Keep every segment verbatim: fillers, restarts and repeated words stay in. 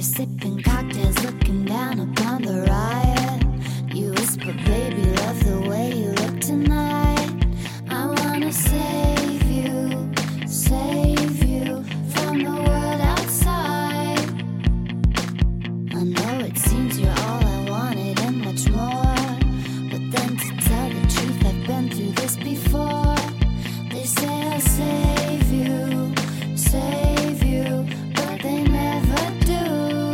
sipping cocktails, looking down upon the riot. You whisper, baby, love the way you look tonight. I wanna save you, save you from the world outside. I know it seems you're all I wanted and much more, but then to tell the truth, I've been through this before. They say I'll save you, save you, but they never do.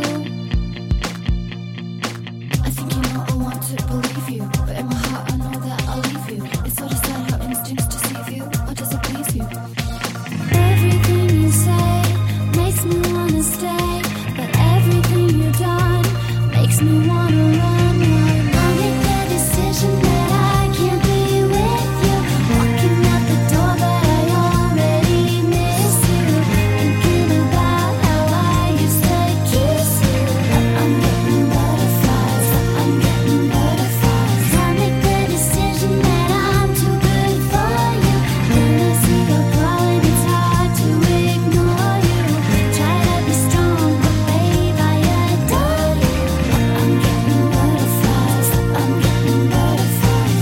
I think you know I want to believe you, but in my heart I know that I'll leave you. It's so sad how instincts deceive you, or does it please you? Everything you say makes me wanna stay, but everything you've done makes me wanna run. I'll make the decision that I can't be with you, walking out the door but I already miss you, thinking about how I used to kiss you. I'm getting butterflies, I'm getting butterflies. I'll make the decision that I'm too good for you. Then I see your problem, it's hard to ignore you. Try to be strong, but babe, I adore you. I'm getting butterflies, I'm getting butterflies.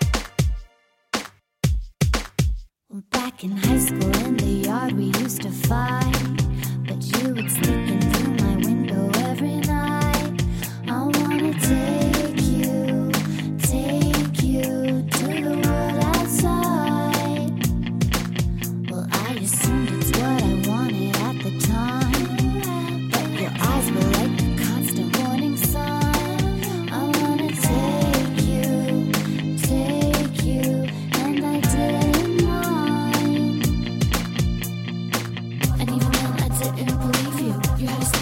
Well, back in high school in the yard we used to fight, but you would sneak in through my window every night. I wanna take you, take you to the world outside. Well, I assumed it's what I wanted at the time, but your eyes were like a constant warning sign. I wanna take you, take you, and I didn't mind. And even then I didn't believe you. You had to